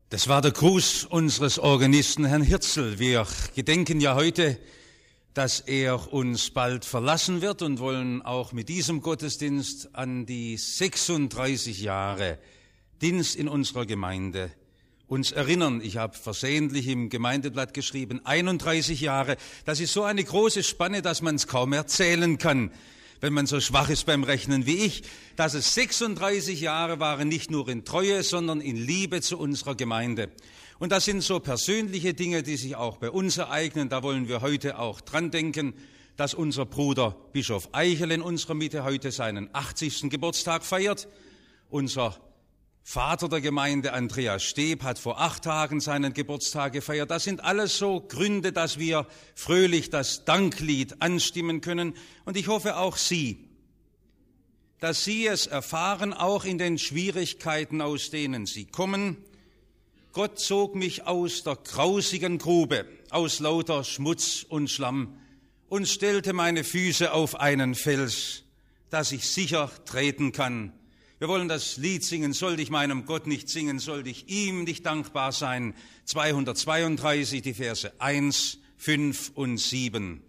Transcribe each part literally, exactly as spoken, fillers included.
Das war der Gruß unseres Organisten, Herrn Hirzel. Wir gedenken ja heute, dass er uns bald verlassen wird und wollen auch mit diesem Gottesdienst an die sechsunddreißig Jahre Dienst in unserer Gemeinde uns erinnern. Ich habe versehentlich im Gemeindeblatt geschrieben, einunddreißig Jahre. Das ist so eine große Spanne, dass man es kaum erzählen kann, wenn man so schwach ist beim Rechnen wie ich, dass es sechsunddreißig Jahre waren, nicht nur in Treue, sondern in Liebe zu unserer Gemeinde. Und das sind so persönliche Dinge, die sich auch bei uns ereignen. Da wollen wir heute auch dran denken, dass unser Bruder Bischof Eichel in unserer Mitte heute seinen achtzigsten Geburtstag feiert. Unser Vater der Gemeinde, Andreas Steb, hat vor acht Tagen seinen Geburtstag gefeiert. Das sind alles so Gründe, dass wir fröhlich das Danklied anstimmen können. Und ich hoffe auch Sie, dass Sie es erfahren, auch in den Schwierigkeiten, aus denen Sie kommen. Gott zog mich aus der grausigen Grube, aus lauter Schmutz und Schlamm und stellte meine Füße auf einen Fels, dass ich sicher treten kann. Wir wollen das Lied singen, sollte ich meinem Gott nicht singen, sollte ich ihm nicht dankbar sein. zweihundertzweiunddreißig, die Verse eins, fünf und sieben.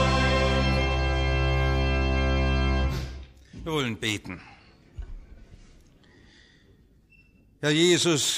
Wir wollen beten. Herr Jesus,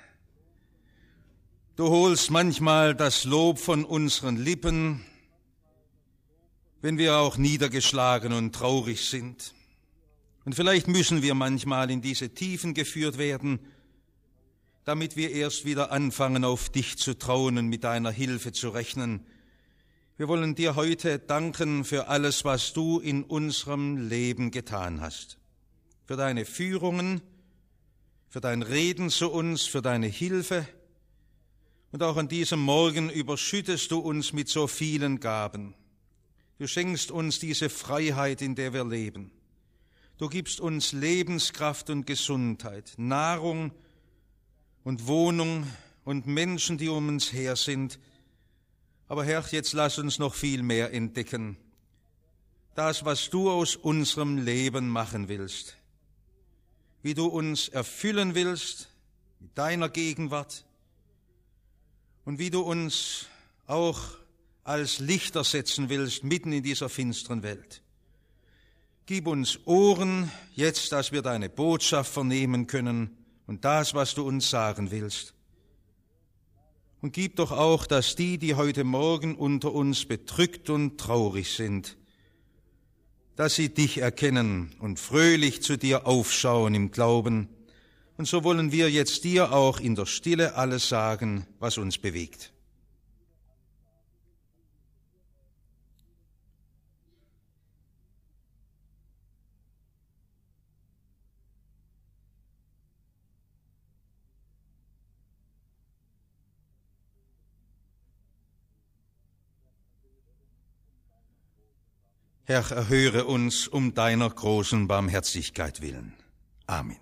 du holst manchmal das Lob von unseren Lippen, wenn wir auch niedergeschlagen und traurig sind. Und vielleicht müssen wir manchmal in diese Tiefen geführt werden, damit wir erst wieder anfangen, auf dich zu trauen und mit deiner Hilfe zu rechnen. Wir wollen dir heute danken für alles, was du in unserem Leben getan hast. Für deine Führungen, für dein Reden zu uns, für deine Hilfe. Und auch an diesem Morgen überschüttest du uns mit so vielen Gaben. Du schenkst uns diese Freiheit, in der wir leben. Du gibst uns Lebenskraft und Gesundheit, Nahrung und Wohnung und Menschen, die um uns her sind. Aber Herr, jetzt lass uns noch viel mehr entdecken. Das, was du aus unserem Leben machen willst. Wie du uns erfüllen willst mit deiner Gegenwart und wie du uns auch als Lichter setzen willst mitten in dieser finsteren Welt. Gib uns Ohren jetzt, dass wir deine Botschaft vernehmen können und das, was du uns sagen willst. Und gib doch auch, dass die, die heute Morgen unter uns bedrückt und traurig sind, dass sie dich erkennen und fröhlich zu dir aufschauen im Glauben. Und so wollen wir jetzt dir auch in der Stille alles sagen, was uns bewegt. Herr, erhöre uns um deiner großen Barmherzigkeit willen. Amen.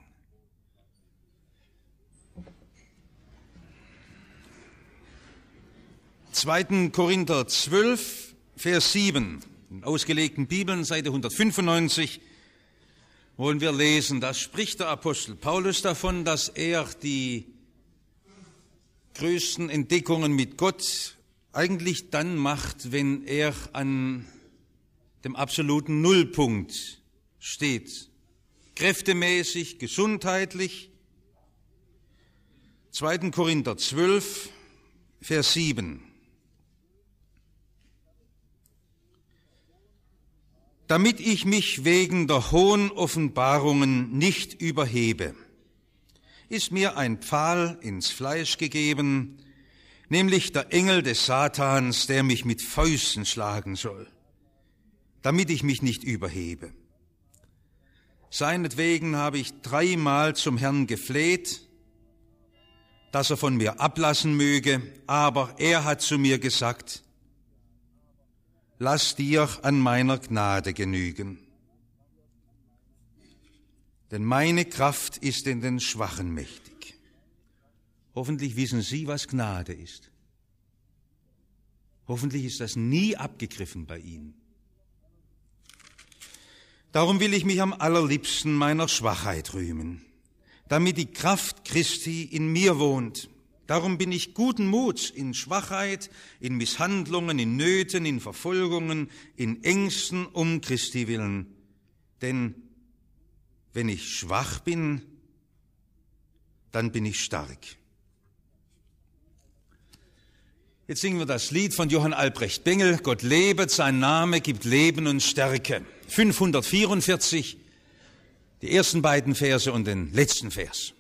zweiter Korinther zwölf, Vers sieben, in ausgelegten Bibeln, Seite hundertfünfundneunzig, wollen wir lesen, da spricht der Apostel Paulus davon, dass er die größten Entdeckungen mit Gott eigentlich dann macht, wenn er an dem absoluten Nullpunkt steht, kräftemäßig, gesundheitlich. zweiter Korinther zwölf, Vers sieben. Damit ich mich wegen der hohen Offenbarungen nicht überhebe, ist mir ein Pfahl ins Fleisch gegeben, nämlich der Engel des Satans, der mich mit Fäusten schlagen soll, damit ich mich nicht überhebe. Seinetwegen habe ich dreimal zum Herrn gefleht, dass er von mir ablassen möge, aber er hat zu mir gesagt, lass dir an meiner Gnade genügen. Denn meine Kraft ist in den Schwachen mächtig. Hoffentlich wissen Sie, was Gnade ist. Hoffentlich ist das nie abgegriffen bei Ihnen. Darum will ich mich am allerliebsten meiner Schwachheit rühmen, damit die Kraft Christi in mir wohnt. Darum bin ich guten Muts in Schwachheit, in Misshandlungen, in Nöten, in Verfolgungen, in Ängsten um Christi willen. Denn wenn ich schwach bin, dann bin ich stark. Jetzt singen wir das Lied von Johann Albrecht Bengel, Gott lebet, sein Name gibt Leben und Stärke. fünfhundertvierundvierzig, die ersten beiden Verse und den letzten Vers.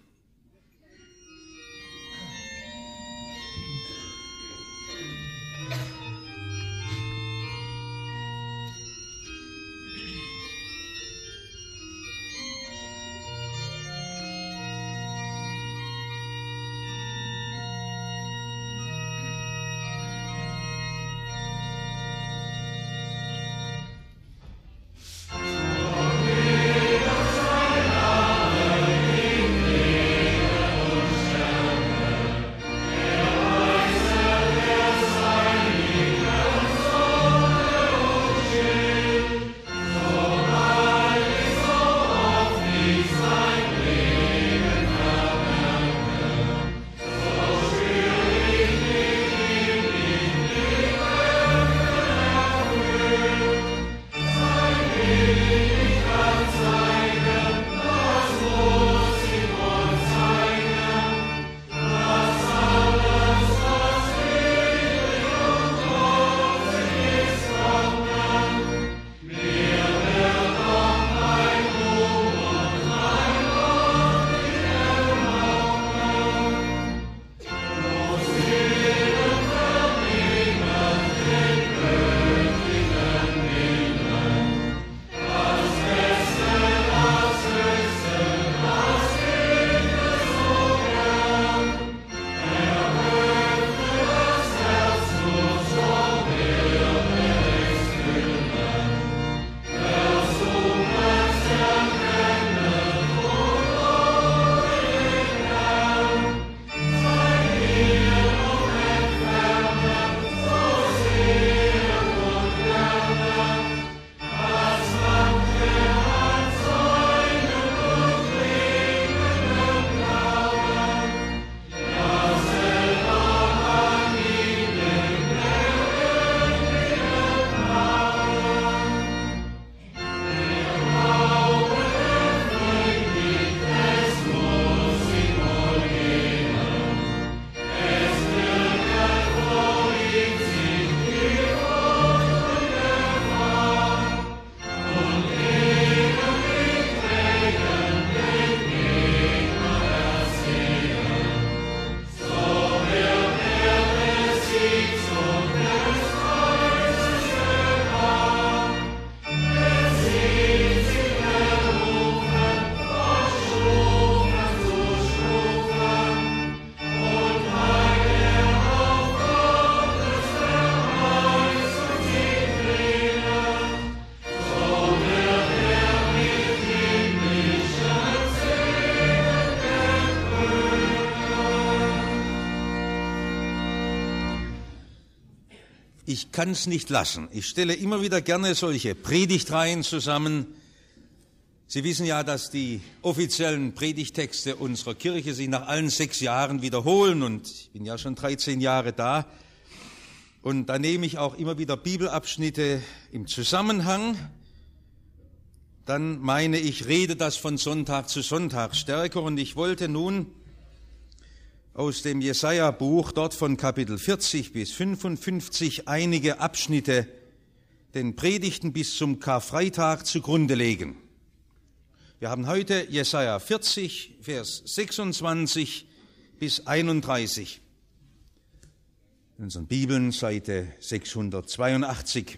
ich kann es nicht lassen. Ich stelle immer wieder gerne solche Predigtreihen zusammen. Sie wissen ja, dass die offiziellen Predigttexte unserer Kirche sich nach allen sechs Jahren wiederholen und ich bin ja schon dreizehn Jahre da. Und da nehme ich auch immer wieder Bibelabschnitte im Zusammenhang. Dann meine ich, rede das von Sonntag zu Sonntag stärker und ich wollte nun aus dem Jesaja-Buch, dort von Kapitel vierzig bis fünfundfünfzig, einige Abschnitte den Predigten bis zum Karfreitag zugrunde legen. Wir haben heute Jesaja vierzig, Vers sechsundzwanzig bis einunddreißig. In unseren Bibeln, Seite sechshundertzweiundachtzig.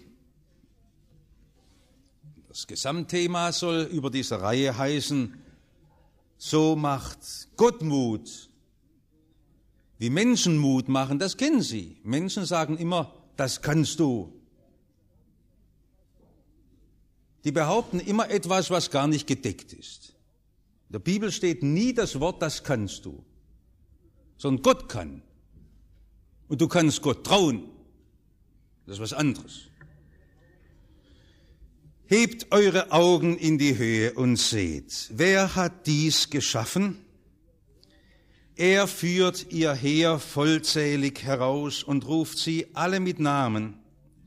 Das Gesamtthema soll über diese Reihe heißen, so macht Gott Mut. Wie Menschen Mut machen, das kennen Sie. Menschen sagen immer, das kannst du. Die behaupten immer etwas, was gar nicht gedeckt ist. In der Bibel steht nie das Wort, das kannst du, sondern Gott kann. Und du kannst Gott trauen. Das ist was anderes. Hebt eure Augen in die Höhe und seht, wer hat dies geschaffen? Er führt ihr Heer vollzählig heraus und ruft sie alle mit Namen.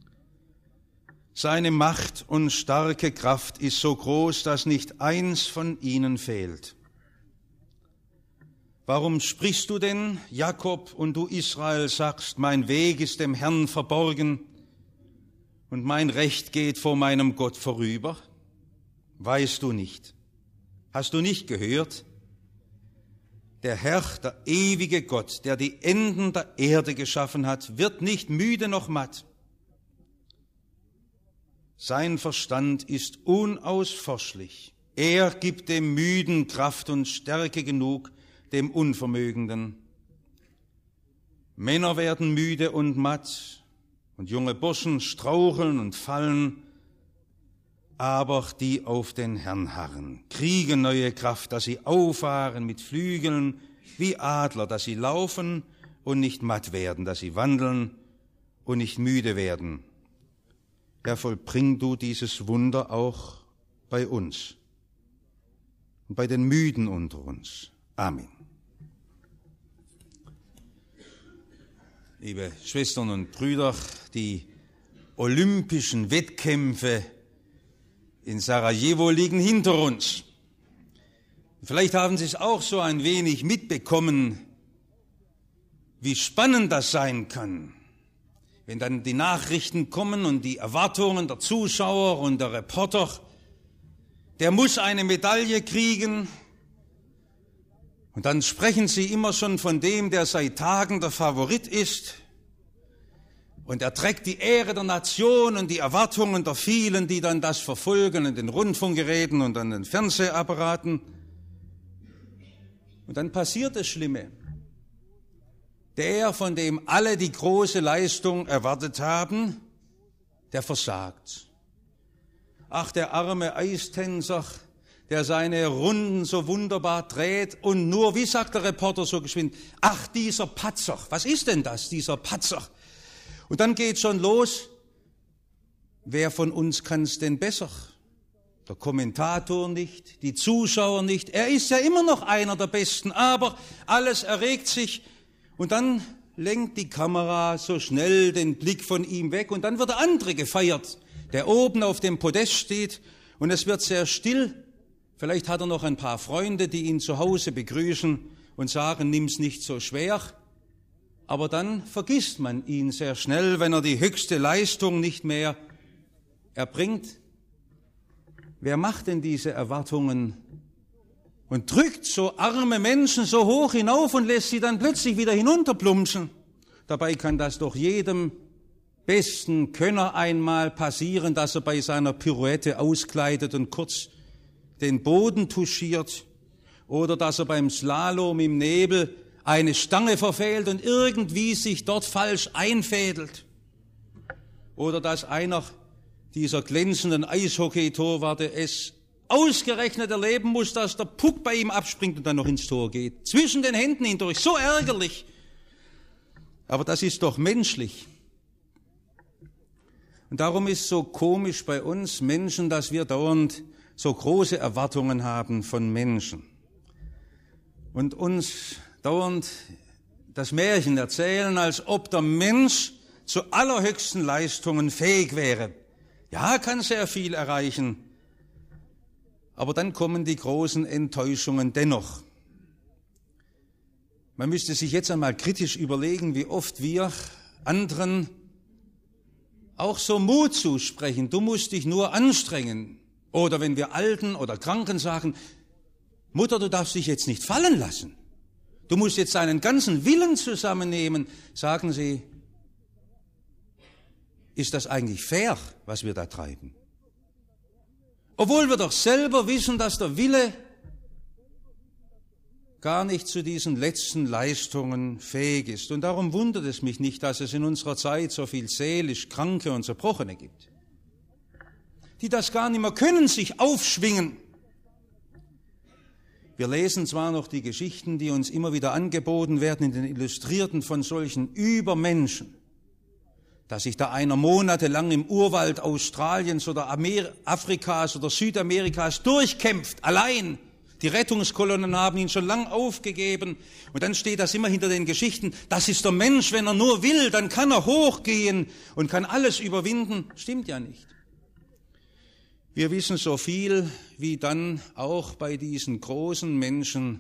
Seine Macht und starke Kraft ist so groß, dass nicht eins von ihnen fehlt. Warum sprichst du denn, Jakob, und du Israel sagst, mein Weg ist dem Herrn verborgen und mein Recht geht vor meinem Gott vorüber? Weißt du nicht? Hast du nicht gehört? Der Herr, der ewige Gott, der die Enden der Erde geschaffen hat, wird nicht müde noch matt. Sein Verstand ist unausforschlich. Er gibt dem Müden Kraft und Stärke genug, dem Unvermögenden. Männer werden müde und matt, und junge Burschen straucheln und fallen, aber die auf den Herrn harren, kriegen neue Kraft, dass sie auffahren mit Flügeln wie Adler, dass sie laufen und nicht matt werden, dass sie wandeln und nicht müde werden. Herr, vollbring du dieses Wunder auch bei uns und bei den Müden unter uns. Amen. Liebe Schwestern und Brüder, die olympischen Wettkämpfe in Sarajevo liegen hinter uns. Vielleicht haben Sie es auch so ein wenig mitbekommen, wie spannend das sein kann, wenn dann die Nachrichten kommen und die Erwartungen der Zuschauer und der Reporter, der muss eine Medaille kriegen. Und dann sprechen sie immer schon von dem, der seit Tagen der Favorit ist. Und er trägt die Ehre der Nation und die Erwartungen der vielen, die dann das verfolgen in den Rundfunkgeräten und an den Fernsehapparaten. Und dann passiert das Schlimme. Der, von dem alle die große Leistung erwartet haben, der versagt. Ach, der arme Eistänzer, der seine Runden so wunderbar dreht und nur, wie sagt der Reporter so geschwind, ach, dieser Patzer, was ist denn das, dieser Patzer? Und dann geht schon los, wer von uns kann es denn besser? Der Kommentator nicht, die Zuschauer nicht, er ist ja immer noch einer der Besten, aber alles erregt sich und dann lenkt die Kamera so schnell den Blick von ihm weg und dann wird der andere gefeiert, der oben auf dem Podest steht und es wird sehr still. Vielleicht hat er noch ein paar Freunde, die ihn zu Hause begrüßen und sagen, nimm's nicht so schwer. Aber dann vergisst man ihn sehr schnell, wenn er die höchste Leistung nicht mehr erbringt. Wer macht denn diese Erwartungen und drückt so arme Menschen so hoch hinauf und lässt sie dann plötzlich wieder hinunterplumpsen? Dabei kann das doch jedem besten Könner einmal passieren, dass er bei seiner Pirouette auskleidet und kurz den Boden touchiert oder dass er beim Slalom im Nebel eine Stange verfehlt und irgendwie sich dort falsch einfädelt. Oder dass einer dieser glänzenden Eishockey-Torwarte es ausgerechnet erleben muss, dass der Puck bei ihm abspringt und dann noch ins Tor geht. Zwischen den Händen hindurch, so ärgerlich. Aber das ist doch menschlich. Und darum ist so komisch bei uns Menschen, dass wir dauernd so große Erwartungen haben von Menschen und uns dauernd das Märchen erzählen, als ob der Mensch zu allerhöchsten Leistungen fähig wäre. Ja, kann sehr viel erreichen, aber dann kommen die großen Enttäuschungen dennoch. Man müsste sich jetzt einmal kritisch überlegen, wie oft wir anderen auch so Mut zusprechen. Du musst dich nur anstrengen. Oder wenn wir Alten oder Kranken sagen, Mutter, du darfst dich jetzt nicht fallen lassen. Du musst jetzt deinen ganzen Willen zusammennehmen. Sagen sie, ist das eigentlich fair, was wir da treiben? Obwohl wir doch selber wissen, dass der Wille gar nicht zu diesen letzten Leistungen fähig ist. Und darum wundert es mich nicht, dass es in unserer Zeit so viel seelisch Kranke und Zerbrochene gibt, die das gar nicht mehr können, sich aufschwingen. Wir lesen zwar noch die Geschichten, die uns immer wieder angeboten werden in den Illustrierten von solchen Übermenschen, dass sich da einer monatelang im Urwald Australiens oder Amer- Afrikas oder Südamerikas durchkämpft, allein. Die Rettungskolonnen haben ihn schon lang aufgegeben. Und dann steht das immer hinter den Geschichten, das ist der Mensch, wenn er nur will, dann kann er hochgehen und kann alles überwinden. Stimmt ja nicht. Wir wissen so viel, wie dann auch bei diesen großen Menschen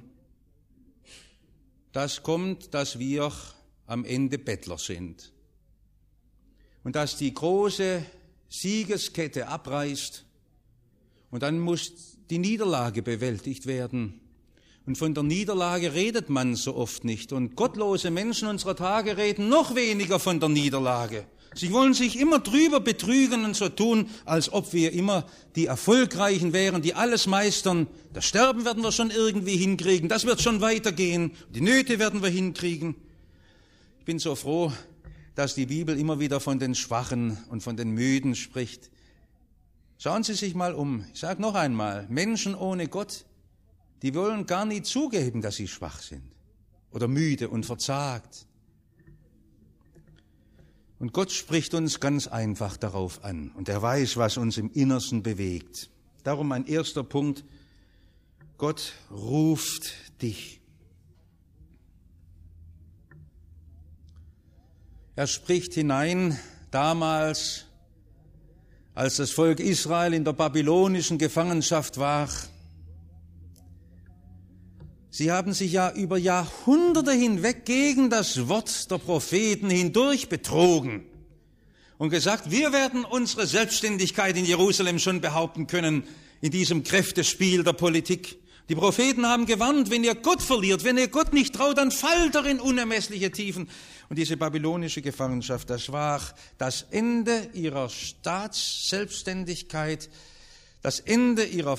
das kommt, dass wir am Ende Bettler sind. Und dass die große Siegeskette abreißt und dann muss die Niederlage bewältigt werden. Und von der Niederlage redet man so oft nicht. Und gottlose Menschen unserer Tage reden noch weniger von der Niederlage. Sie wollen sich immer drüber betrügen und so tun, als ob wir immer die Erfolgreichen wären, die alles meistern. Das Sterben werden wir schon irgendwie hinkriegen, das wird schon weitergehen, die Nöte werden wir hinkriegen. Ich bin so froh, dass die Bibel immer wieder von den Schwachen und von den Müden spricht. Schauen Sie sich mal um. Ich sage noch einmal, Menschen ohne Gott, die wollen gar nie zugeben, dass sie schwach sind oder müde und verzagt. Und Gott spricht uns ganz einfach darauf an. Und er weiß, was uns im Innersten bewegt. Darum mein erster Punkt. Gott ruft dich. Er spricht hinein damals, als das Volk Israel in der babylonischen Gefangenschaft war. Sie haben sich ja über Jahrhunderte hinweg gegen das Wort der Propheten hindurch betrogen und gesagt, wir werden unsere Selbstständigkeit in Jerusalem schon behaupten können in diesem Kräftespiel der Politik. Die Propheten haben gewarnt, wenn ihr Gott verliert, wenn ihr Gott nicht traut, dann fallt er in unermessliche Tiefen. Und diese babylonische Gefangenschaft, das war das Ende ihrer Staatsselbstständigkeit, das Ende ihrer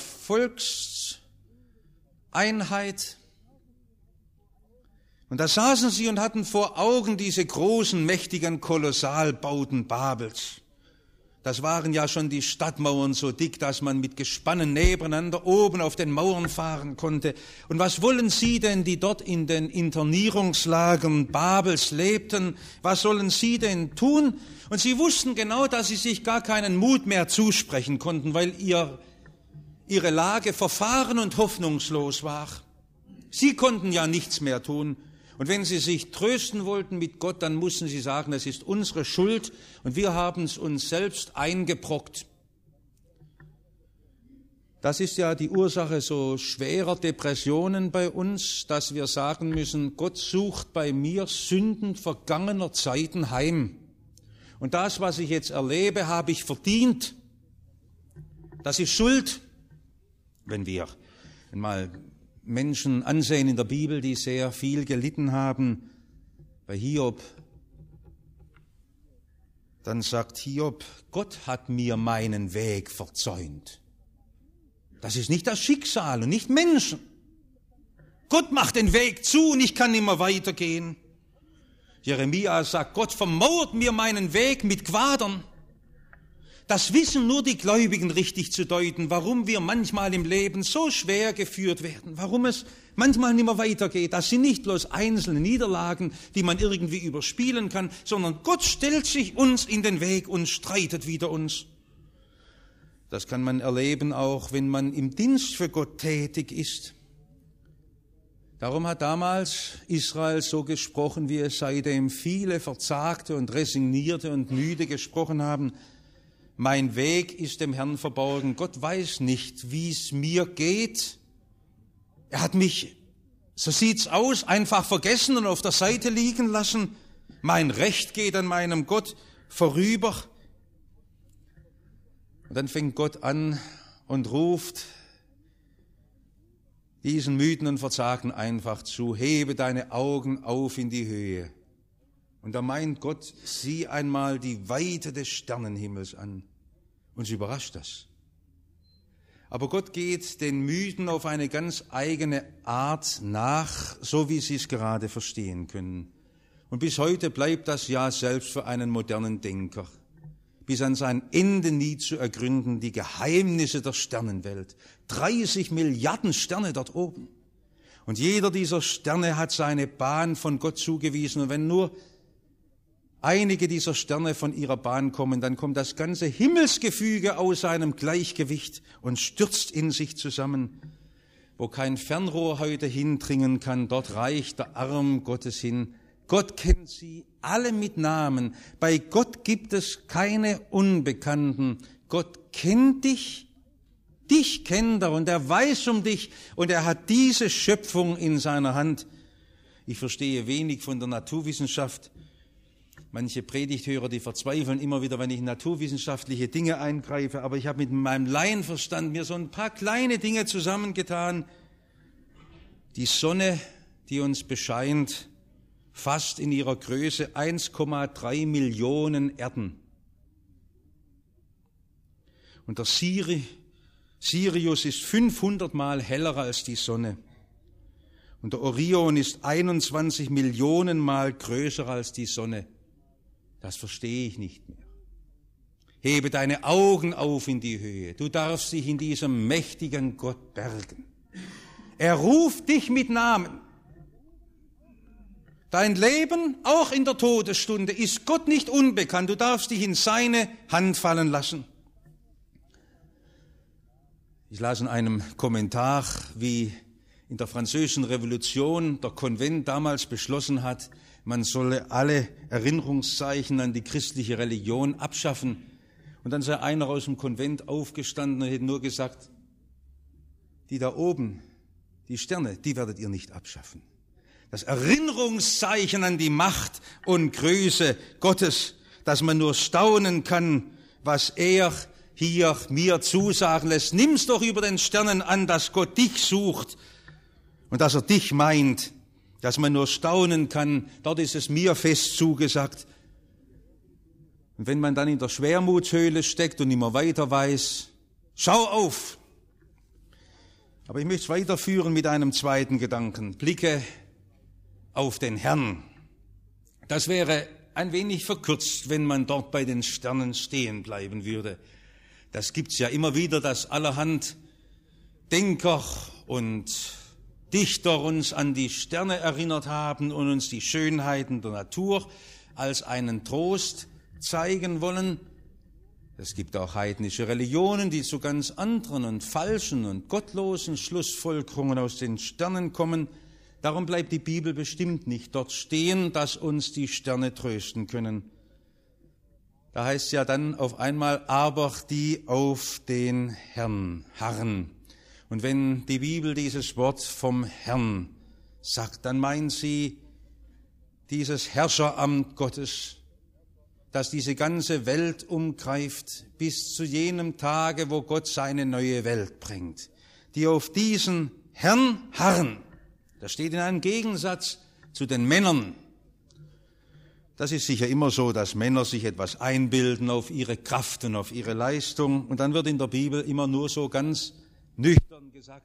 Volkseinheit. Und da saßen sie und hatten vor Augen diese großen, mächtigen Kolossalbauten Babels. Das waren ja schon die Stadtmauern so dick, dass man mit Gespannen nebeneinander oben auf den Mauern fahren konnte. Und was wollen Sie denn, die dort in den Internierungslagern Babels lebten? Was sollen Sie denn tun? Und sie wussten genau, dass sie sich gar keinen Mut mehr zusprechen konnten, weil ihr, ihre Lage verfahren und hoffnungslos war. Sie konnten ja nichts mehr tun. Und wenn sie sich trösten wollten mit Gott, dann mussten sie sagen, es ist unsere Schuld und wir haben es uns selbst eingebrockt. Das ist ja die Ursache so schwerer Depressionen bei uns, dass wir sagen müssen, Gott sucht bei mir Sünden vergangener Zeiten heim. Und das, was ich jetzt erlebe, habe ich verdient. Das ist Schuld. Wenn wir einmal Menschen ansehen in der Bibel, die sehr viel gelitten haben, bei Hiob, dann sagt Hiob, Gott hat mir meinen Weg verzäunt. Das ist nicht das Schicksal und nicht Menschen. Gott macht den Weg zu und ich kann nicht mehr weitergehen. Jeremia sagt, Gott vermauert mir meinen Weg mit Quadern. Das wissen nur die Gläubigen richtig zu deuten, warum wir manchmal im Leben so schwer geführt werden, warum es manchmal nicht mehr weitergeht. Das sind nicht bloß einzelne Niederlagen, die man irgendwie überspielen kann, sondern Gott stellt sich uns in den Weg und streitet wider uns. Das kann man erleben, auch wenn man im Dienst für Gott tätig ist. Darum hat damals Israel so gesprochen, wie es seitdem viele verzagte und resignierte und müde gesprochen haben. Mein Weg ist dem Herrn verborgen. Gott weiß nicht, wie es mir geht. Er hat mich, so sieht's aus, einfach vergessen und auf der Seite liegen lassen. Mein Recht geht an meinem Gott vorüber. Und dann fängt Gott an und ruft diesen Müden und Verzagten einfach zu: Hebe deine Augen auf in die Höhe. Und da meint Gott, sieh einmal die Weite des Sternenhimmels an. Uns überrascht das. Aber Gott geht den Müden auf eine ganz eigene Art nach, so wie sie es gerade verstehen können. Und bis heute bleibt das ja selbst für einen modernen Denker bis an sein Ende nie zu ergründen, die Geheimnisse der Sternenwelt. dreißig Milliarden Sterne dort oben. Und jeder dieser Sterne hat seine Bahn von Gott zugewiesen. Und wenn nur einige dieser Sterne von ihrer Bahn kommen, dann kommt das ganze Himmelsgefüge aus seinem Gleichgewicht und stürzt in sich zusammen. Wo kein Fernrohr heute hindringen kann, dort reicht der Arm Gottes hin. Gott kennt sie alle mit Namen. Bei Gott gibt es keine Unbekannten. Gott kennt dich, dich kennt er und er weiß um dich und er hat diese Schöpfung in seiner Hand. Ich verstehe wenig von der Naturwissenschaft. Manche Predigthörer, die verzweifeln immer wieder, wenn ich in naturwissenschaftliche Dinge eingreife, aber ich habe mit meinem Laienverstand mir so ein paar kleine Dinge zusammengetan. Die Sonne, die uns bescheint, fasst in ihrer Größe eins Komma drei Millionen Erden. Und der Siri, Sirius ist fünfhundert Mal heller als die Sonne. Und der Orion ist einundzwanzig Millionen Mal größer als die Sonne. Das verstehe ich nicht mehr. Hebe deine Augen auf in die Höhe. Du darfst dich in diesem mächtigen Gott bergen. Er ruft dich mit Namen. Dein Leben, auch in der Todesstunde, ist Gott nicht unbekannt. Du darfst dich in seine Hand fallen lassen. Ich las in einem Kommentar, wie in der Französischen Revolution der Konvent damals beschlossen hat, man solle alle Erinnerungszeichen an die christliche Religion abschaffen. Und dann sei einer aus dem Konvent aufgestanden und hätte nur gesagt, die da oben, die Sterne, die werdet ihr nicht abschaffen. Das Erinnerungszeichen an die Macht und Größe Gottes, dass man nur staunen kann, was er hier mir zusagen lässt. Nimm's doch über den Sternen an, dass Gott dich sucht und dass er dich meint, dass man nur staunen kann. Dort ist es mir fest zugesagt. Und wenn man dann in der Schwermutshöhle steckt und immer weiter weiß, schau auf. Aber ich möchte es weiterführen mit einem zweiten Gedanken. Blicke auf den Herrn. Das wäre ein wenig verkürzt, wenn man dort bei den Sternen stehen bleiben würde. Das gibt's ja immer wieder, dass allerhand Denker und Dichter uns an die Sterne erinnert haben und uns die Schönheiten der Natur als einen Trost zeigen wollen. Es gibt auch heidnische Religionen, die zu ganz anderen und falschen und gottlosen Schlussfolgerungen aus den Sternen kommen. Darum bleibt die Bibel bestimmt nicht dort stehen, dass uns die Sterne trösten können. Da heißt es ja dann auf einmal, aber die auf den Herrn harren. Und wenn die Bibel dieses Wort vom Herrn sagt, dann meint sie dieses Herrscheramt Gottes, das diese ganze Welt umgreift, bis zu jenem Tage, wo Gott seine neue Welt bringt. Die auf diesen Herrn harren. Das steht in einem Gegensatz zu den Männern. Das ist sicher immer so, dass Männer sich etwas einbilden auf ihre Kraft und auf ihre Leistung. Und dann wird in der Bibel immer nur so ganz nüchtern gesagt,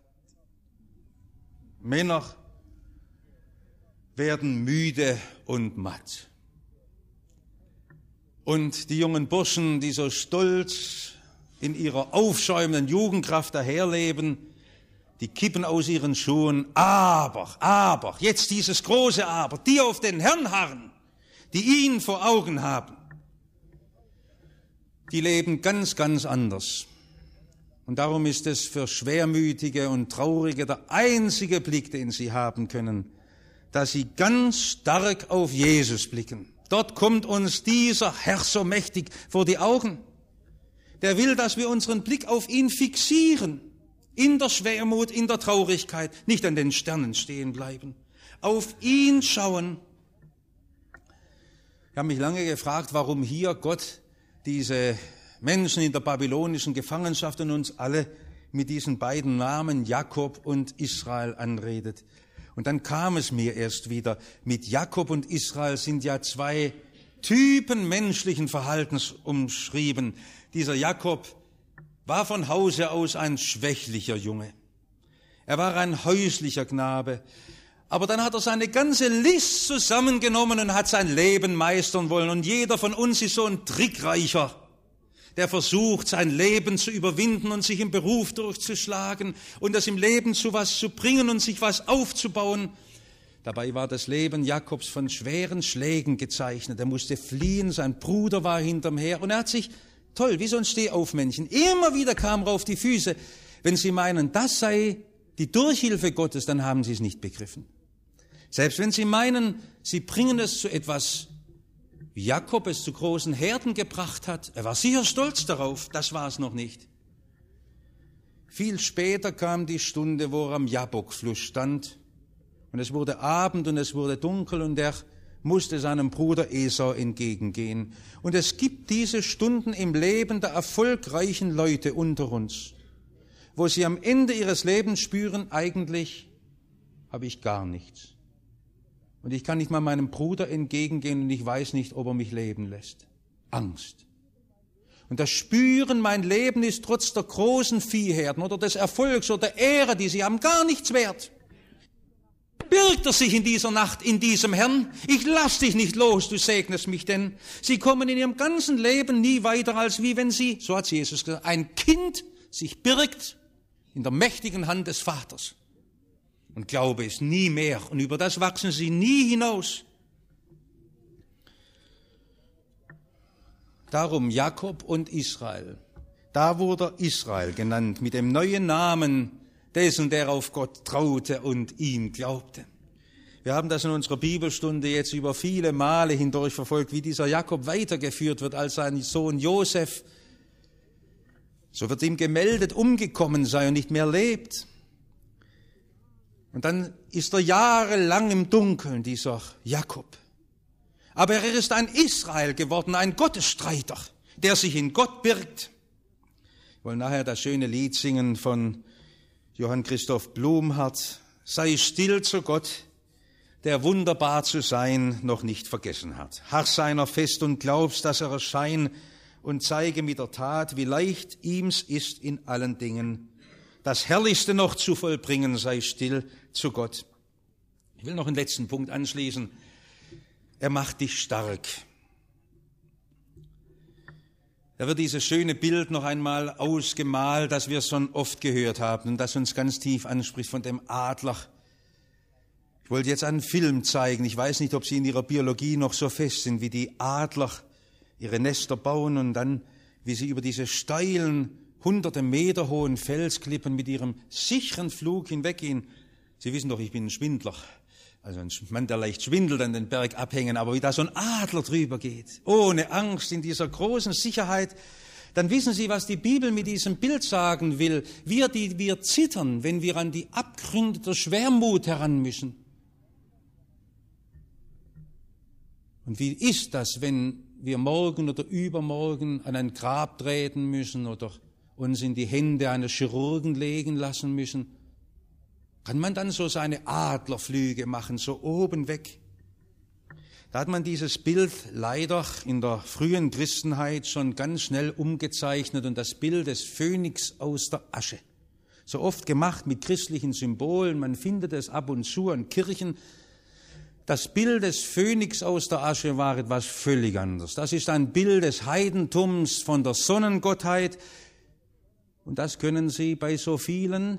Männer werden müde und matt. Und die jungen Burschen, die so stolz in ihrer aufschäumenden Jugendkraft daherleben, die kippen aus ihren Schuhen. Aber, aber, jetzt dieses große Aber, die auf den Herrn harren, die ihn vor Augen haben, die leben ganz, ganz anders. Und darum ist es für Schwermütige und Traurige der einzige Blick, den sie haben können, dass sie ganz stark auf Jesus blicken. Dort kommt uns dieser Herr so mächtig vor die Augen. Der will, dass wir unseren Blick auf ihn fixieren, in der Schwermut, in der Traurigkeit, nicht an den Sternen stehen bleiben, auf ihn schauen. Ich habe mich lange gefragt, warum hier Gott diese Menschen in der babylonischen Gefangenschaft und uns alle mit diesen beiden Namen Jakob und Israel anredet. Und dann kam es mir erst wieder, mit Jakob und Israel sind ja zwei Typen menschlichen Verhaltens umschrieben. Dieser Jakob war von Hause aus ein schwächlicher Junge. Er war ein häuslicher Knabe. Aber dann hat er seine ganze List zusammengenommen und hat sein Leben meistern wollen. Und jeder von uns ist so ein Trickreicher, der versucht, sein Leben zu überwinden und sich im Beruf durchzuschlagen und das im Leben zu was zu bringen und sich was aufzubauen. Dabei war das Leben Jakobs von schweren Schlägen gezeichnet. Er musste fliehen, sein Bruder war hinterm her und er hat sich, toll, wie so ein Stehaufmännchen, immer wieder kam er auf die Füße. Wenn Sie meinen, das sei die Durchhilfe Gottes, dann haben Sie es nicht begriffen. Selbst wenn Sie meinen, Sie bringen es zu etwas, wie Jakob es zu großen Herden gebracht hat, er war sicher stolz darauf, das war es noch nicht. Viel später kam die Stunde, wo er am Jabbokfluss stand und es wurde Abend und es wurde dunkel und er musste seinem Bruder Esau entgegengehen. Und es gibt diese Stunden im Leben der erfolgreichen Leute unter uns, wo sie am Ende ihres Lebens spüren, eigentlich habe ich gar nichts. Und ich kann nicht mal meinem Bruder entgegengehen und ich weiß nicht, ob er mich leben lässt. Angst. Und das Spüren, mein Leben ist trotz der großen Viehherden oder des Erfolgs oder der Ehre, die sie haben, gar nichts wert. Birgt er sich in dieser Nacht in diesem Herrn? Ich lass dich nicht los, du segnest mich denn. Sie kommen in ihrem ganzen Leben nie weiter, als wie wenn sie, so hat Jesus gesagt, ein Kind sich birgt in der mächtigen Hand des Vaters. Und Glaube ist nie mehr. Und über das wachsen sie nie hinaus. Darum Jakob und Israel. Da wurde Israel genannt mit dem neuen Namen dessen, der auf Gott traute und ihm glaubte. Wir haben das in unserer Bibelstunde jetzt über viele Male hindurch verfolgt, wie dieser Jakob weitergeführt wird als sein Sohn Josef. So wird ihm gemeldet, umgekommen sei und nicht mehr lebt. Und dann ist er jahrelang im Dunkeln, dieser Jakob. Aber er ist ein Israel geworden, ein Gottesstreiter, der sich in Gott birgt. Wir wollen nachher das schöne Lied singen von Johann Christoph Blumhardt. Sei still zu Gott, der wunderbar zu sein noch nicht vergessen hat. Harr seiner fest und glaubst, dass er erschein und zeige mit der Tat, wie leicht ihm's ist in allen Dingen. Das Herrlichste noch zu vollbringen, sei still zu Gott. Ich will noch einen letzten Punkt anschließen. Er macht dich stark. Da wird dieses schöne Bild noch einmal ausgemalt, das wir schon oft gehört haben und das uns ganz tief anspricht von dem Adler. Ich wollte jetzt einen Film zeigen. Ich weiß nicht, ob Sie in Ihrer Biologie noch so fest sind, wie die Adler ihre Nester bauen und dann, wie sie über diese steilen, hunderte Meter hohen Felsklippen mit ihrem sicheren Flug hinweggehen. Sie wissen doch, ich bin ein Schwindler. Also ein Mann, der leicht schwindelt, an den Berg abhängen, aber wie da so ein Adler drüber geht, ohne Angst, in dieser großen Sicherheit, dann wissen Sie, was die Bibel mit diesem Bild sagen will. Wir, die wir zittern, wenn wir an die Abgründe der Schwermut heran müssen. Und wie ist das, wenn wir morgen oder übermorgen an ein Grab treten müssen oder uns in die Hände eines Chirurgen legen lassen müssen? Kann man dann so seine Adlerflüge machen, so oben weg? Da hat man dieses Bild leider in der frühen Christenheit schon ganz schnell umgezeichnet und das Bild des Phönix aus der Asche. So oft gemacht mit christlichen Symbolen, man findet es ab und zu an Kirchen. Das Bild des Phönix aus der Asche war etwas völlig anderes. Das ist ein Bild des Heidentums von der Sonnengottheit. Und das können Sie bei so vielen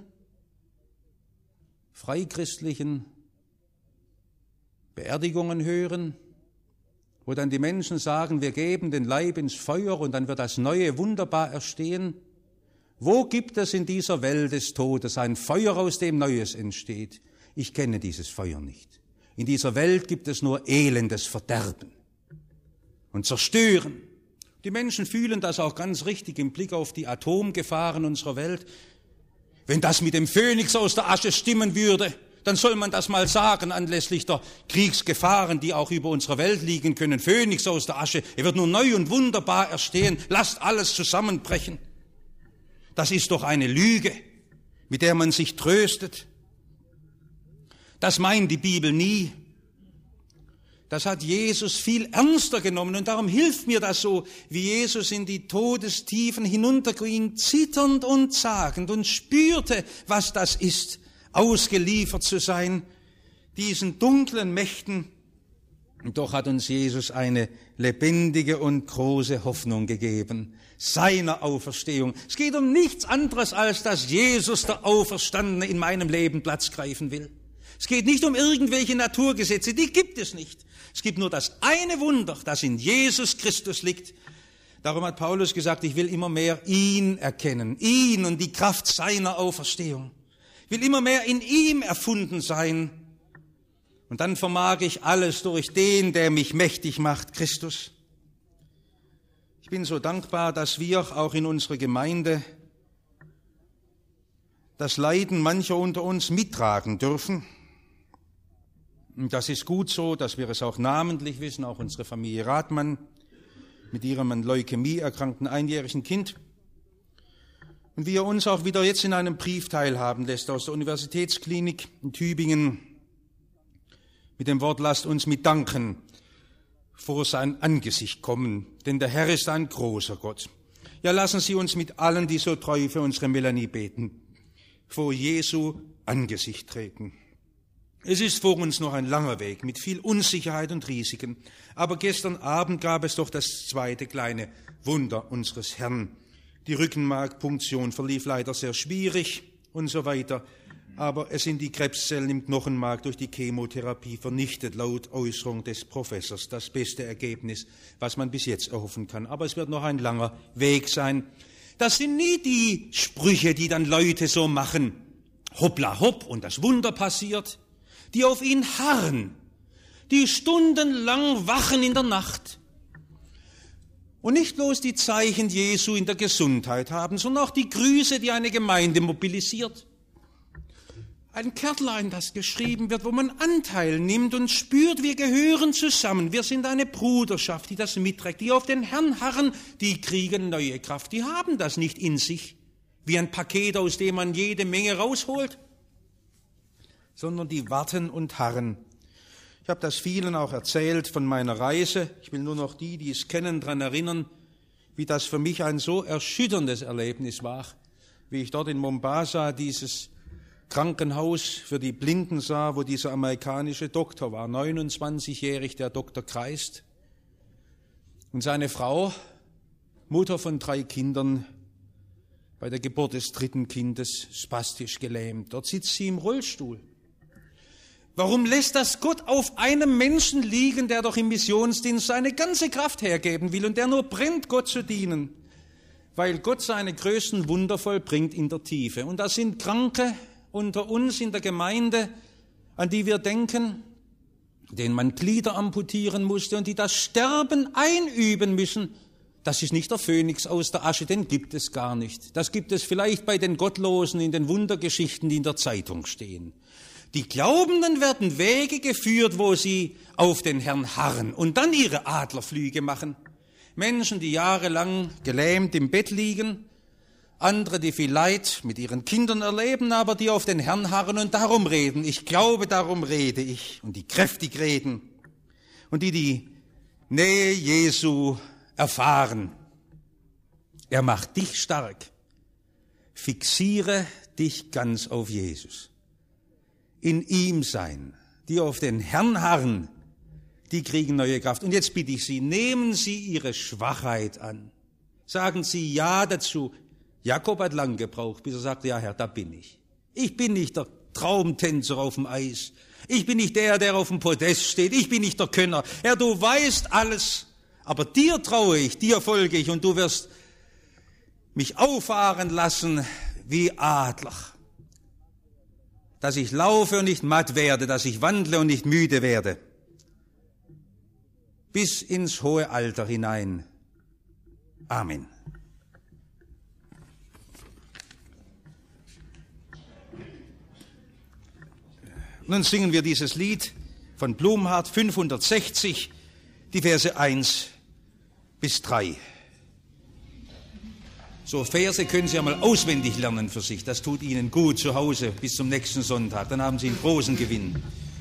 freichristlichen Beerdigungen hören, wo dann die Menschen sagen, wir geben den Leib ins Feuer und dann wird das Neue wunderbar erstehen. Wo gibt es in dieser Welt des Todes ein Feuer, aus dem Neues entsteht? Ich kenne dieses Feuer nicht. In dieser Welt gibt es nur elendes Verderben und Zerstören. Die Menschen fühlen das auch ganz richtig im Blick auf die Atomgefahren unserer Welt. Wenn das mit dem Phönix aus der Asche stimmen würde, dann soll man das mal sagen anlässlich der Kriegsgefahren, die auch über unserer Welt liegen können. Phönix aus der Asche, er wird nur neu und wunderbar erstehen. Lasst alles zusammenbrechen. Das ist doch eine Lüge, mit der man sich tröstet. Das meint die Bibel nie. Das hat Jesus viel ernster genommen und darum hilft mir das so, wie Jesus in die Todestiefen hinunterging, zitternd und zagend und spürte, was das ist, ausgeliefert zu sein, diesen dunklen Mächten. Und doch hat uns Jesus eine lebendige und große Hoffnung gegeben, seiner Auferstehung. Es geht um nichts anderes, als dass Jesus, der Auferstandene, in meinem Leben Platz greifen will. Es geht nicht um irgendwelche Naturgesetze, die gibt es nicht. Es gibt nur das eine Wunder, das in Jesus Christus liegt. Darum hat Paulus gesagt, ich will immer mehr ihn erkennen, ihn und die Kraft seiner Auferstehung. Ich will immer mehr in ihm erfunden sein. Und dann vermag ich alles durch den, der mich mächtig macht, Christus. Ich bin so dankbar, dass wir auch in unserer Gemeinde das Leiden mancher unter uns mittragen dürfen. Und das ist gut so, dass wir es auch namentlich wissen, auch unsere Familie Rathmann mit ihrem an Leukämie erkrankten einjährigen Kind. Und wie er uns auch wieder jetzt in einem Brief teilhaben lässt aus der Universitätsklinik in Tübingen mit dem Wort, lasst uns mit Danken vor sein Angesicht kommen, denn der Herr ist ein großer Gott. Ja, lassen Sie uns mit allen, die so treu für unsere Melanie beten, vor Jesu Angesicht treten. Es ist vor uns noch ein langer Weg mit viel Unsicherheit und Risiken. Aber gestern Abend gab es doch das zweite kleine Wunder unseres Herrn. Die Rückenmarkpunktion verlief leider sehr schwierig und so weiter. Aber es sind die Krebszellen im Knochenmark durch die Chemotherapie vernichtet, laut Äußerung des Professors. Das beste Ergebnis, was man bis jetzt erhoffen kann. Aber es wird noch ein langer Weg sein. Das sind nie die Sprüche, die dann Leute so machen. Hoppla hopp und das Wunder passiert. Die auf ihn harren, die stundenlang wachen in der Nacht und nicht bloß die Zeichen Jesu in der Gesundheit haben, sondern auch die Grüße, die eine Gemeinde mobilisiert. Ein Kärtlein, das geschrieben wird, wo man Anteil nimmt und spürt, wir gehören zusammen, wir sind eine Bruderschaft, die das mitträgt, die auf den Herrn harren, die kriegen neue Kraft, die haben das nicht in sich, wie ein Paket, aus dem man jede Menge rausholt, sondern die warten und harren. Ich habe das vielen auch erzählt von meiner Reise. Ich will nur noch die, die es kennen, daran erinnern, wie das für mich ein so erschütterndes Erlebnis war, wie ich dort in Mombasa dieses Krankenhaus für die Blinden sah, wo dieser amerikanische Doktor war, neunundzwanzigjährig, der Doktor Kreist. Und seine Frau, Mutter von drei Kindern, bei der Geburt des dritten Kindes spastisch gelähmt. Dort sitzt sie im Rollstuhl. Warum lässt das Gott auf einem Menschen liegen, der doch im Missionsdienst seine ganze Kraft hergeben will und der nur brennt, Gott zu dienen? Weil Gott seine größten Wunder vollbringt in der Tiefe. Und das sind Kranke unter uns in der Gemeinde, an die wir denken, denen man Glieder amputieren musste und die das Sterben einüben müssen. Das ist nicht der Phönix aus der Asche, den gibt es gar nicht. Das gibt es vielleicht bei den Gottlosen in den Wundergeschichten, die in der Zeitung stehen. Die Glaubenden werden Wege geführt, wo sie auf den Herrn harren und dann ihre Adlerflüge machen. Menschen, die jahrelang gelähmt im Bett liegen, andere, die viel Leid mit ihren Kindern erleben, aber die auf den Herrn harren und darum reden. Ich glaube, darum rede ich und die kräftig reden und die die Nähe Jesu erfahren. Er macht dich stark. Fixiere dich ganz auf Jesus. In ihm sein, die auf den Herrn harren, die kriegen neue Kraft. Und jetzt bitte ich Sie, nehmen Sie Ihre Schwachheit an. Sagen Sie Ja dazu. Jakob hat lang gebraucht, bis er sagte, ja Herr, da bin ich. Ich bin nicht der Traumtänzer auf dem Eis. Ich bin nicht der, der auf dem Podest steht. Ich bin nicht der Könner. Herr, du weißt alles. Aber dir traue ich, dir folge ich und du wirst mich auffahren lassen wie Adler. Dass ich laufe und nicht matt werde, dass ich wandle und nicht müde werde. Bis ins hohe Alter hinein. Amen. Nun singen wir dieses Lied von Blumhardt fünfhundertsechzig, die Verse eins bis drei. So Verse können Sie ja mal auswendig lernen für sich. Das tut Ihnen gut zu Hause bis zum nächsten Sonntag. Dann haben Sie einen großen Gewinn.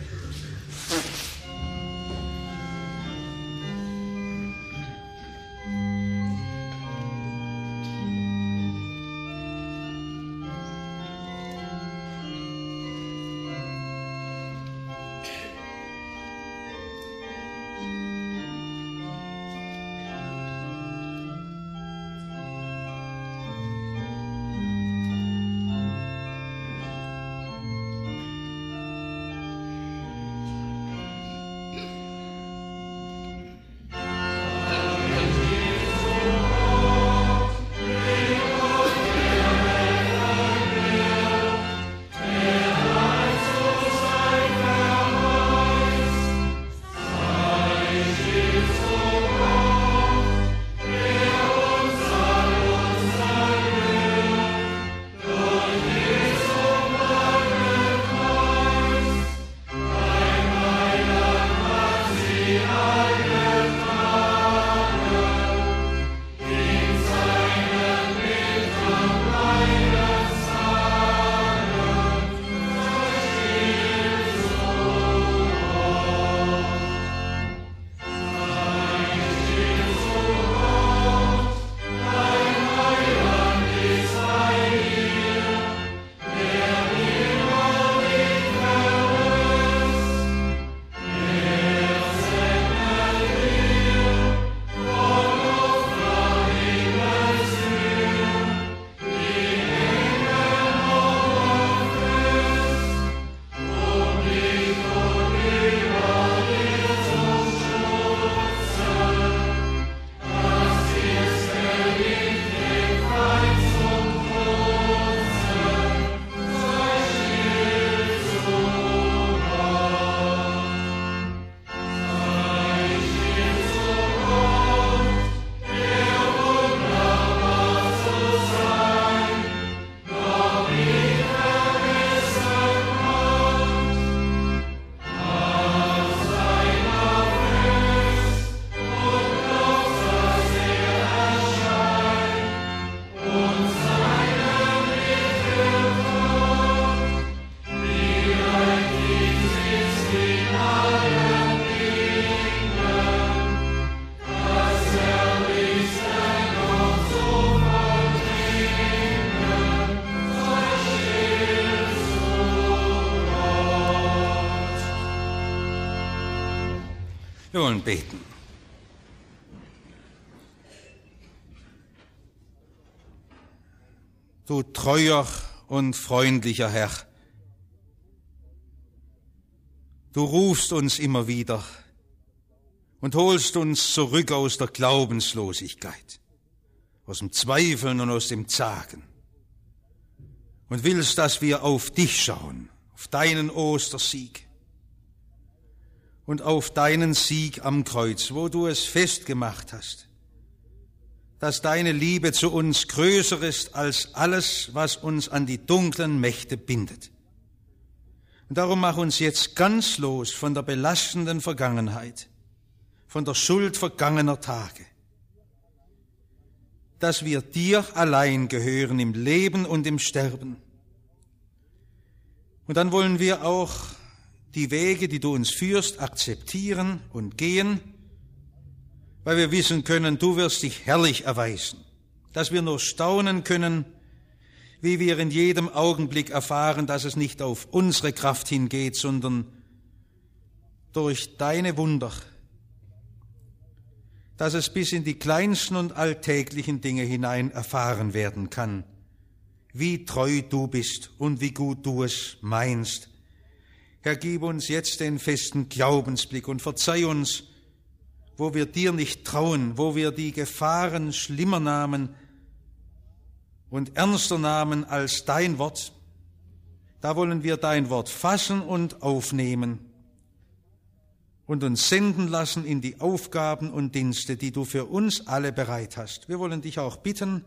Wir wollen beten. Du treuer und freundlicher Herr, du rufst uns immer wieder und holst uns zurück aus der Glaubenslosigkeit, aus dem Zweifeln und aus dem Zagen und willst, dass wir auf dich schauen, auf deinen Ostersieg und auf deinen Sieg am Kreuz, wo du es festgemacht hast, dass deine Liebe zu uns größer ist als alles, was uns an die dunklen Mächte bindet. Und darum mach uns jetzt ganz los von der belastenden Vergangenheit, von der Schuld vergangener Tage, dass wir dir allein gehören im Leben und im Sterben. Und dann wollen wir auch die Wege, die du uns führst, akzeptieren und gehen, weil wir wissen können, du wirst dich herrlich erweisen, dass wir nur staunen können, wie wir in jedem Augenblick erfahren, dass es nicht auf unsere Kraft hingeht, sondern durch deine Wunder, dass es bis in die kleinsten und alltäglichen Dinge hinein erfahren werden kann, wie treu du bist und wie gut du es meinst. Herr, gib uns jetzt den festen Glaubensblick und verzeih uns, wo wir dir nicht trauen, wo wir die Gefahren schlimmer nahmen und ernster nahmen als dein Wort. Da wollen wir dein Wort fassen und aufnehmen und uns senden lassen in die Aufgaben und Dienste, die du für uns alle bereit hast. Wir wollen dich auch bitten,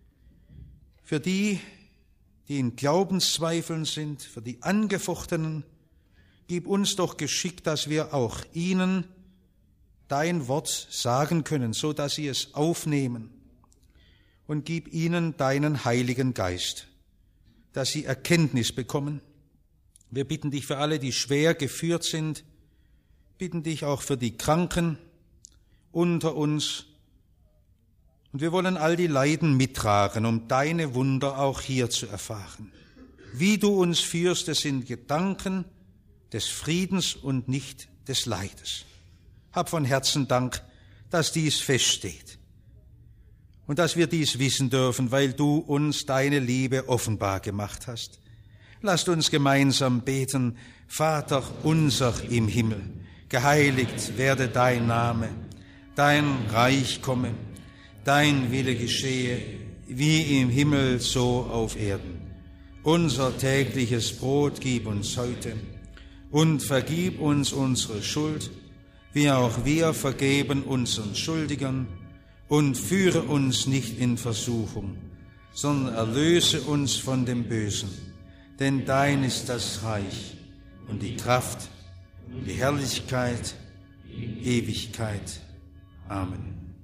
für die, die in Glaubenszweifeln sind, für die Angefochtenen, gib uns doch Geschick, dass wir auch ihnen dein Wort sagen können, so dass sie es aufnehmen. Und gib ihnen deinen Heiligen Geist, dass sie Erkenntnis bekommen. Wir bitten dich für alle, die schwer geführt sind, bitten dich auch für die Kranken unter uns. Und wir wollen all die Leiden mittragen, um deine Wunder auch hier zu erfahren. Wie du uns führst, das sind Gedanken des Friedens und nicht des Leides. Hab von Herzen Dank, dass dies feststeht und dass wir dies wissen dürfen, weil du uns deine Liebe offenbar gemacht hast. Lasst uns gemeinsam beten: Vater unser im Himmel, geheiligt werde dein Name, dein Reich komme, dein Wille geschehe, wie im Himmel so auf Erden. Unser tägliches Brot gib uns heute und vergib uns unsere Schuld, wie auch wir vergeben unseren Schuldigern, und führe uns nicht in Versuchung, sondern erlöse uns von dem Bösen. Denn dein ist das Reich und die Kraft und die Herrlichkeit in Ewigkeit. Amen.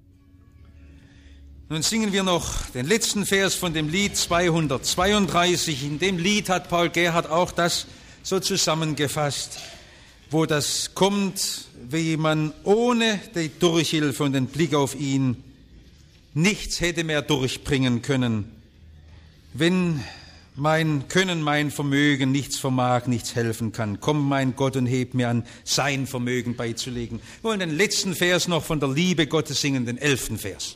Nun singen wir noch den letzten Vers von dem Lied zweihundertzweiunddreißig. In dem Lied hat Paul Gerhardt auch das so zusammengefasst, wo das kommt, wie man ohne die Durchhilfe und den Blick auf ihn nichts hätte mehr durchbringen können. Wenn mein Können, mein Vermögen nichts vermag, nichts helfen kann, komm, mein Gott, und heb mir an, sein Vermögen beizulegen. Wir wollen den letzten Vers noch von der Liebe Gottes singen, den elften Vers.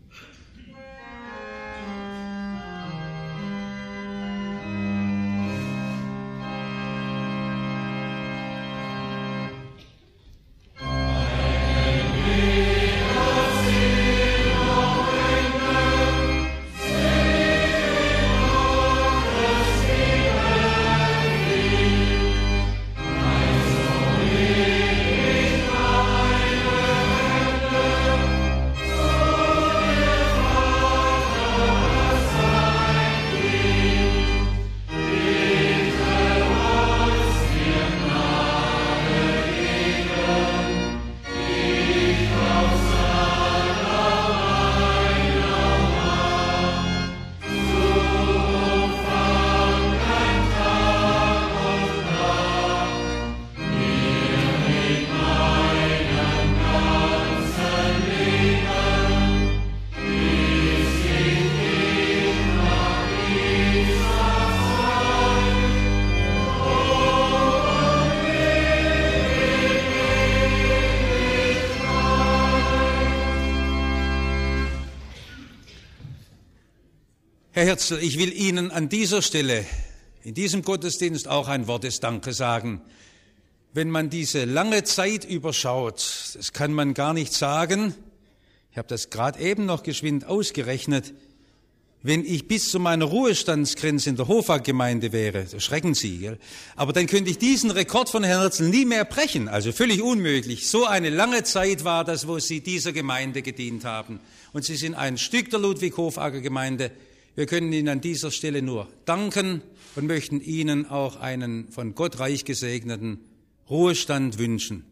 Herr Herzl, ich will Ihnen an dieser Stelle, in diesem Gottesdienst auch ein Wort des Dankes sagen. Wenn man diese lange Zeit überschaut, das kann man gar nicht sagen, ich habe das gerade eben noch geschwind ausgerechnet, wenn ich bis zu meiner Ruhestandsgrenze in der Hofag-Gemeinde wäre, das schrecken Sie, gell? Aber dann könnte ich diesen Rekord von Herrn Herzl nie mehr brechen, also völlig unmöglich. So eine lange Zeit war das, wo Sie dieser Gemeinde gedient haben. Und Sie sind ein Stück der Ludwig-Hofager Gemeinde. Wir können Ihnen an dieser Stelle nur danken und möchten Ihnen auch einen von Gott reich gesegneten Ruhestand wünschen.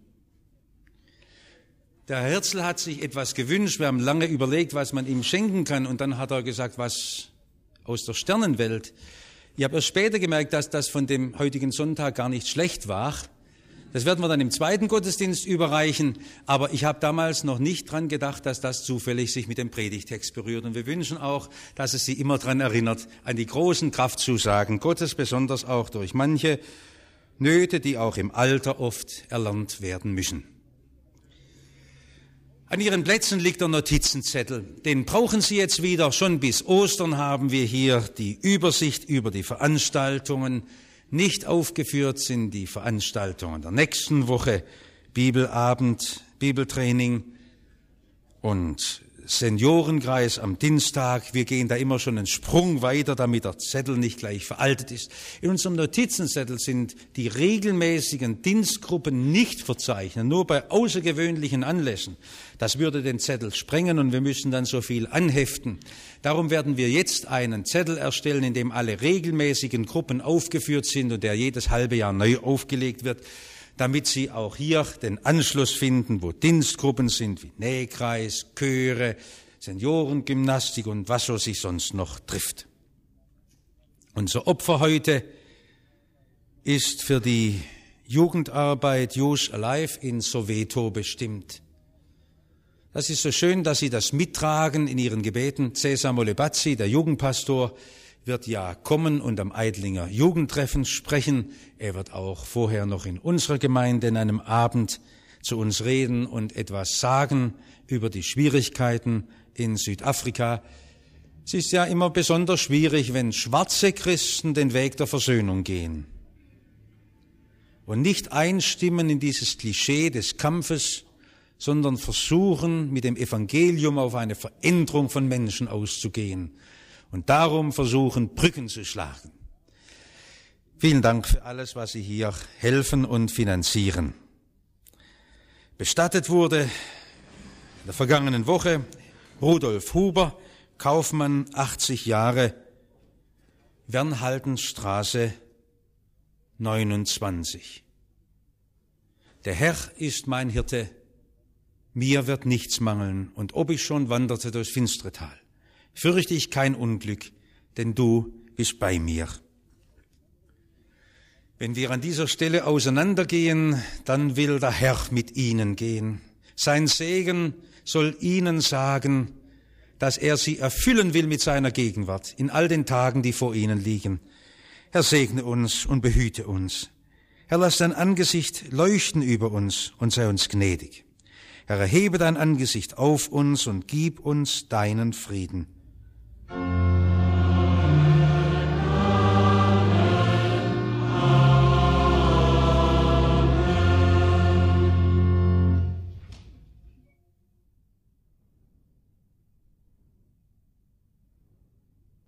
Der Herr Herzl hat sich etwas gewünscht. Wir haben lange überlegt, was man ihm schenken kann. Und dann hat er gesagt, was aus der Sternenwelt. Ich habe erst später gemerkt, dass das von dem heutigen Sonntag gar nicht schlecht war. Das werden wir dann im zweiten Gottesdienst überreichen. Aber ich habe damals noch nicht dran gedacht, dass das zufällig sich mit dem Predigtext berührt. Und wir wünschen auch, dass es Sie immer dran erinnert, an die großen Kraftzusagen Gottes, besonders auch durch manche Nöte, die auch im Alter oft erlernt werden müssen. An Ihren Plätzen liegt der Notizenzettel. Den brauchen Sie jetzt wieder. Schon bis Ostern haben wir hier die Übersicht über die Veranstaltungen. Nicht aufgeführt sind die Veranstaltungen der nächsten Woche, Bibelabend, Bibeltraining und Seniorenkreis am Dienstag. Wir gehen da immer schon einen Sprung weiter, damit der Zettel nicht gleich veraltet ist. In unserem Notizenzettel sind die regelmäßigen Dienstgruppen nicht verzeichnet, nur bei außergewöhnlichen Anlässen. Das würde den Zettel sprengen und wir müssen dann so viel anheften. Darum werden wir jetzt einen Zettel erstellen, in dem alle regelmäßigen Gruppen aufgeführt sind und der jedes halbe Jahr neu aufgelegt wird, damit Sie auch hier den Anschluss finden, wo Dienstgruppen sind, wie Nähkreis, Chöre, Seniorengymnastik und was so sich sonst noch trifft. Unser Opfer heute ist für die Jugendarbeit Youth Alive in Soweto bestimmt. Das ist so schön, dass Sie das mittragen in Ihren Gebeten. Cesar Molebazzi, der Jugendpastor, wird ja kommen und am Eidlinger Jugendtreffen sprechen. Er wird auch vorher noch in unserer Gemeinde in einem Abend zu uns reden und etwas sagen über die Schwierigkeiten in Südafrika. Es ist ja immer besonders schwierig, wenn schwarze Christen den Weg der Versöhnung gehen und nicht einstimmen in dieses Klischee des Kampfes, sondern versuchen, mit dem Evangelium auf eine Veränderung von Menschen auszugehen. Und darum versuchen, Brücken zu schlagen. Vielen Dank für alles, was Sie hier helfen und finanzieren. Bestattet wurde in der vergangenen Woche Rudolf Huber, Kaufmann, achtzig Jahre, Wernhaldenstraße neunundzwanzig. Der Herr ist mein Hirte, mir wird nichts mangeln, und ob ich schon wanderte durchs finstere Tal, fürchte ich kein Unglück, denn du bist bei mir. Wenn wir an dieser Stelle auseinandergehen, dann will der Herr mit ihnen gehen. Sein Segen soll ihnen sagen, dass er sie erfüllen will mit seiner Gegenwart in all den Tagen, die vor ihnen liegen. Herr, segne uns und behüte uns. Herr, lass dein Angesicht leuchten über uns und sei uns gnädig. Herr, erhebe dein Angesicht auf uns und gib uns deinen Frieden.